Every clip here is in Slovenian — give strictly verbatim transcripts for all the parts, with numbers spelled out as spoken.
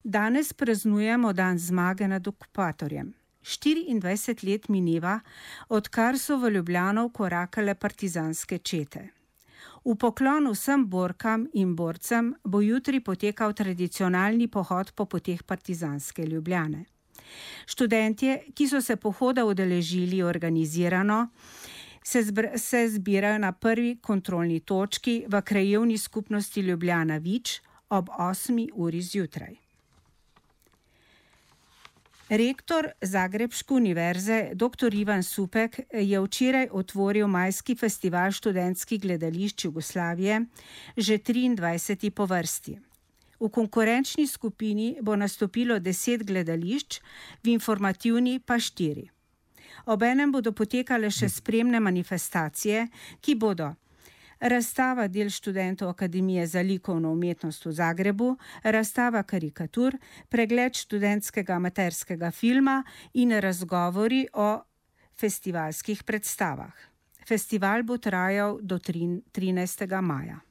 Danes praznujemo dan zmage nad okupatorjem. štiriindvajset let mineva, odkar so v Ljubljano vkorakale partizanske čete. V poklon vsem borkam in borcem bo jutri potekal tradicionalni pohod po poteh partizanske Ljubljane. Študentje, ki so se pohoda udeležili organizirano, se, zbr- se zbirajo na prvi kontrolni točki v krajevni skupnosti Ljubljana Vič ob osmi uri zjutraj. Rektor Zagrebške univerze dr. Ivan Supek je včeraj otvoril majski festival študentskih gledališč Jugoslavije, že triindvajseti po vrsti. V konkurenčni skupini bo nastopilo deset gledališč, v informativni pa štiri. Obenem bodo potekale še spremne manifestacije, ki bodo razstava del študentov Akademije za likovno umetnost v Zagrebu, razstava karikatur, pregled študentskega amaterskega filma in razgovori o festivalskih predstavah. Festival bo trajal do trinajstega maja.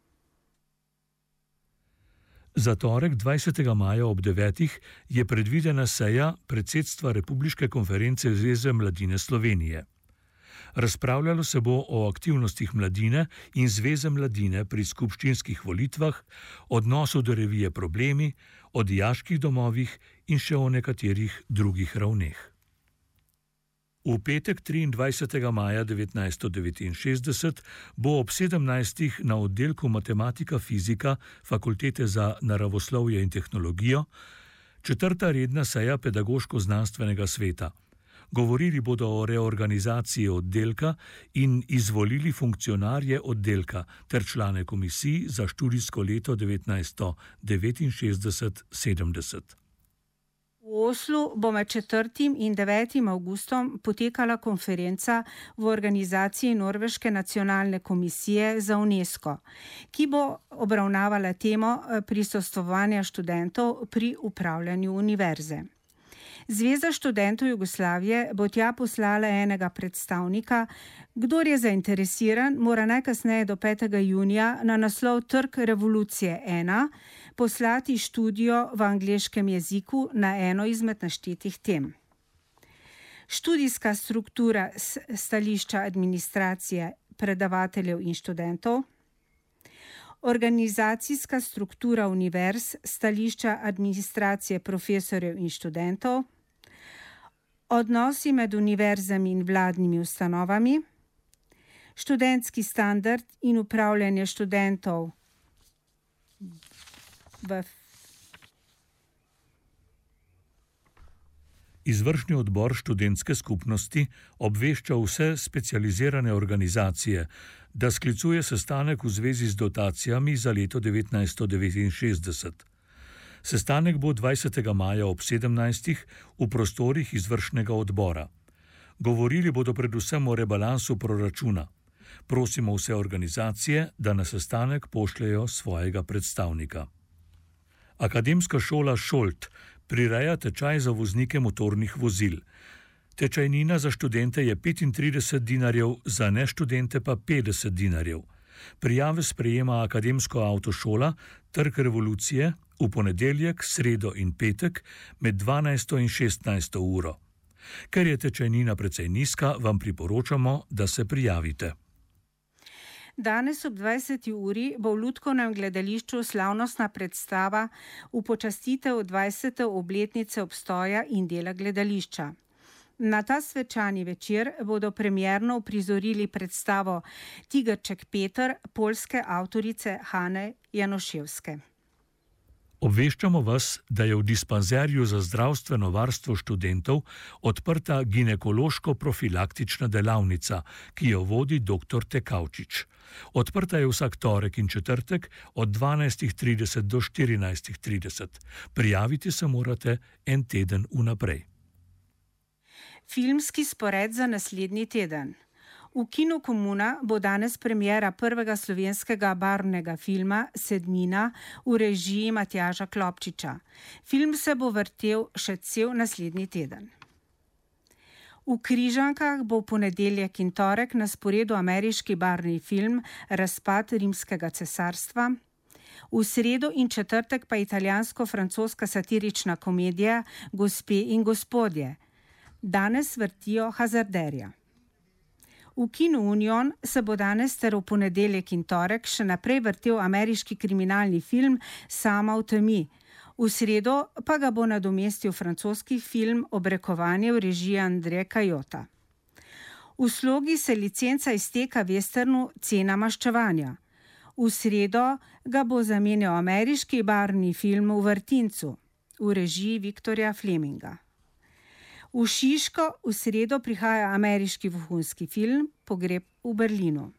Za torek dvajsetega maja ob devetih je predvidena seja predsedstva Republiške konference Zveze mladine Slovenije. Razpravljalo se bo o aktivnostih mladine in Zveze mladine pri skupščinskih volitvah, odnosu do revije Problemi, o dijaških domovih in še o nekaterih drugih ravneh. V petek triindvajsetega maja devetnajststo devetinšestdeset bo ob sedemnajstih na oddelku Matematika-fizika Fakultete za naravoslovje in tehnologijo četrta redna seja pedagoško-znanstvenega sveta. Govorili bodo o reorganizaciji oddelka in izvolili funkcionarje oddelka ter člane komisij za študijsko leto devetnajststo devetinšestdeset sedemdeset. V Oslu bo med četrtim in devetim avgustom potekala konferenca v organizaciji Norveške nacionalne komisije za UNESCO, ki bo obravnavala temo prisostvovanja študentov pri upravljanju univerze. Zveza študentov Jugoslavije bo tja poslala enega predstavnika. Kdor je zainteresiran, mora najkasneje do petega junija na naslov Trg revolucije ena poslati študijo v angleškem jeziku na eno izmed naštetih tem. Študijska struktura stališča administracije, predavateljev in študentov, organizacijska struktura univerz, stališča administracije profesorjev in študentov, odnosi med univerzami in vladnimi ustanovami, študentski standard in upravljanje študentov v Izvršni odbor študentske skupnosti obvešča vse specializirane organizacije, da sklicuje sestanek v zvezi z dotacijami za leto devetnajststo devetinšestdeset. Sestanek bo dvajsetega maja ob sedemnajstih v prostorih izvršnega odbora. Govorili bodo predvsem o rebalansu proračuna. Prosimo vse organizacije, da na sestanek pošljejo svojega predstavnika. Akademska šola Šolt prireja tečaj za voznike motornih vozil. Tečajnina za študente je petintrideset dinarjev, za neštudente pa petdeset dinarjev. Prijave sprejema Akademsko avtošola Trg revolucije v ponedeljek, sredo in petek med dvanajsto in šestnajsto uro. Ker je tečajnina precej nizka, vam priporočamo, da se prijavite. Danes ob dvajseti uri bo v Lutkovnem gledališču slavnostna predstava v počastitev dvajsete obletnice obstoja in dela gledališča. Na ta svečani večer bodo premierno uprizorili predstavo Tigrček Peter poljske avtorice Hane Janoševske. Obveščamo vas, da je v dispanzerju za zdravstveno varstvo študentov odprta ginekološko-profilaktična delavnica, ki jo vodi doktor Tekavčič. Odprta je vsak torek in četrtek od dvanajstih trideset do štirinajstih trideset. Prijaviti se morate en teden vnaprej. Filmski spored za naslednji teden. V Kinu Komuna bo danes premiera prvega slovenskega barvnega filma Sedmina v režiji Matjaža Klopčiča. Film se bo vrtel še cel naslednji teden. V Križankah bo v ponedeljek in torek na sporedu ameriški barvni film Razpad rimskega cesarstva. V sredo in četrtek pa italijansko-francoska satirična komedija Gospe in gospodje. Danes vrtijo Hazarderja. V kinu Union se bo danes ter v ponedeljek in torek še naprej vrtel ameriški kriminalni film Sama v temi. V sredo pa ga bo nadomestil francoski film Obrekovanje v režiji Andreja Kajota. V Slogi se licenca izteka westernu Cena maščevanja. V sredo ga bo zamenjal ameriški barvni film V vrtincu v režiji Viktorja Fleminga. V Šiško v sredo prihaja ameriški vohunski film Pogreb v Berlinu.